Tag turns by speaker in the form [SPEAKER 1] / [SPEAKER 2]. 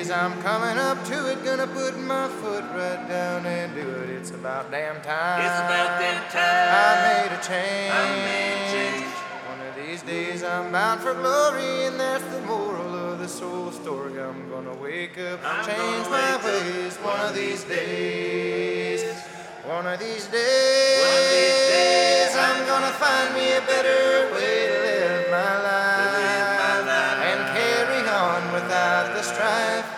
[SPEAKER 1] days I'm coming up to it, gonna put my foot right down and do it. It's about damn time.
[SPEAKER 2] It's about damn time.
[SPEAKER 1] I made a change.
[SPEAKER 2] I made a change.
[SPEAKER 1] One of these days I'm bound for glory, and that's the moral of the soul story. I'm gonna wake up, change my ways. One of these days. One of these days, I'm gonna find me a better way.